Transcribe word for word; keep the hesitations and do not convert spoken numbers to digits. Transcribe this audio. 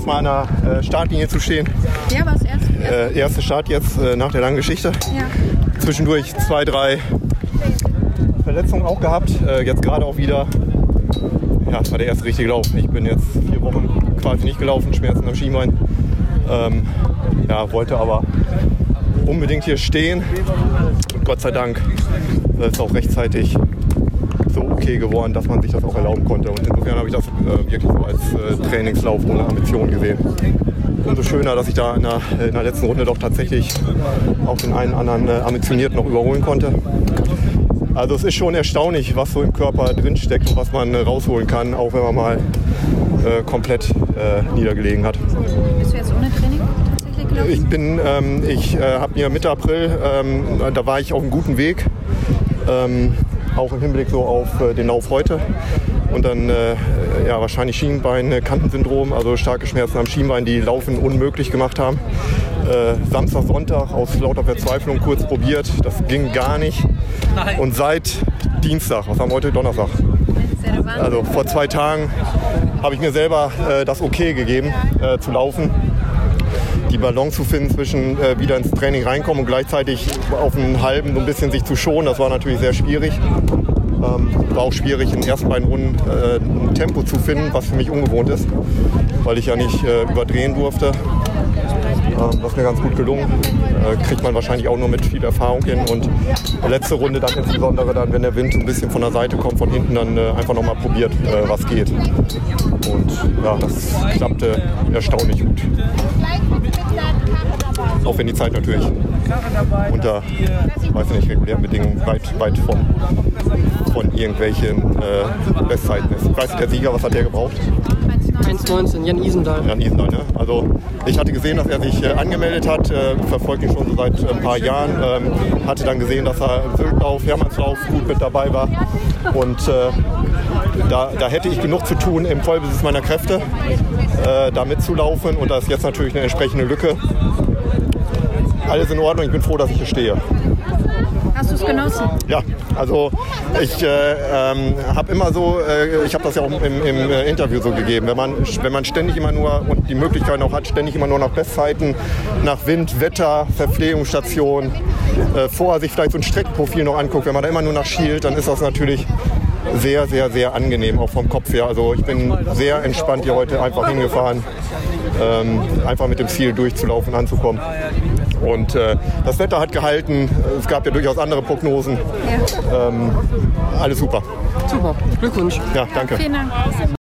erstmal an der äh, Startlinie zu stehen. Ja, was erst? Äh, erste Start jetzt äh, nach der langen Geschichte. Ja. Zwischendurch zwei, drei Verletzungen auch gehabt. Äh, jetzt gerade auch wieder. Ja, das war der erste richtige Lauf. Ich bin jetzt vier Wochen quasi nicht gelaufen, Schmerzen am Schienbein. Ähm, ja, wollte aber unbedingt hier stehen. Und Gott sei Dank ist es auch rechtzeitig so okay geworden, dass man sich das auch erlauben konnte. Und insofern habe ich das äh, wirklich so als äh, Trainingslauf ohne Ambition gesehen. Umso schöner, dass ich da in der, in der letzten Runde doch tatsächlich auch den einen anderen äh, Ambitionierten noch überholen konnte. Also es ist schon erstaunlich, was so im Körper drinsteckt und was man äh, rausholen kann, auch wenn man mal äh, komplett äh, niedergelegen hat. Bist du jetzt ohne Training tatsächlich gelaufen? Ich bin, ähm, ich äh, habe mir Mitte April, ähm, da war ich auf einem guten Weg, ähm, auch im Hinblick so auf äh, den Lauf heute. Und dann äh, ja, wahrscheinlich Schienbein-Kantensyndrom, also starke Schmerzen am Schienbein, die Laufen unmöglich gemacht haben. Äh, Samstag, Sonntag aus lauter Verzweiflung kurz probiert, das ging gar nicht. Und seit Dienstag, was haben wir heute? Donnerstag. Also vor zwei Tagen habe ich mir selber äh, das Okay gegeben, äh, zu laufen. Die Balance zu finden zwischen äh, wieder ins Training reinkommen und gleichzeitig auf einen halben so ein bisschen sich zu schonen, das war natürlich sehr schwierig. Ähm, war auch schwierig in den ersten beiden Runden äh, ein Tempo zu finden, was für mich ungewohnt ist, weil ich ja nicht äh, überdrehen durfte. Ähm, das ist mir ganz gut gelungen. Äh, kriegt man wahrscheinlich auch nur mit viel Erfahrung hin. Und letzte Runde dann insbesondere dann, wenn der Wind ein bisschen von der Seite kommt, von hinten, dann äh, einfach nochmal probiert, äh, was geht. Und ja, das klappte erstaunlich gut. Auch wenn die Zeit natürlich unter, weiß nicht, regulären Bedingungen weit, weit von, von irgendwelchen äh, Bestzeiten ist. Ich weiß nicht, der Sieger, was hat der gebraucht? eins neunzehn, Jan Isendahl. Jan Isendahl, ne? Also ich hatte gesehen, dass er sich äh, angemeldet hat, äh, verfolgt ihn schon so seit äh, ein paar Jahren, ähm, hatte dann gesehen, dass er im Syltlauf, Hermannslauf gut mit dabei war und äh, da, da hätte ich genug zu tun im Vollbesitz meiner Kräfte, äh, da mitzulaufen und da ist jetzt natürlich eine entsprechende Lücke. Alles in Ordnung, ich bin froh, dass ich hier stehe. Hast du es genossen? Ja, also ich äh, ähm, habe immer so, äh, ich habe das ja auch im, im äh, Interview so gegeben, wenn man, wenn man ständig immer nur und die Möglichkeit auch hat, ständig immer nur nach Bestzeiten, nach Wind, Wetter, Verpflegungsstation, äh, vorher sich vielleicht so ein Streckenprofil noch anguckt, wenn man da immer nur nach schielt, dann ist das natürlich sehr, sehr, sehr angenehm, auch vom Kopf her. Also ich bin sehr entspannt hier heute einfach hingefahren, ähm, einfach mit dem Ziel durchzulaufen, anzukommen. Und äh, das Wetter hat gehalten, es gab ja durchaus andere Prognosen. Ja. Ähm, alles super. Super, Glückwunsch. Ja, danke. Vielen Dank.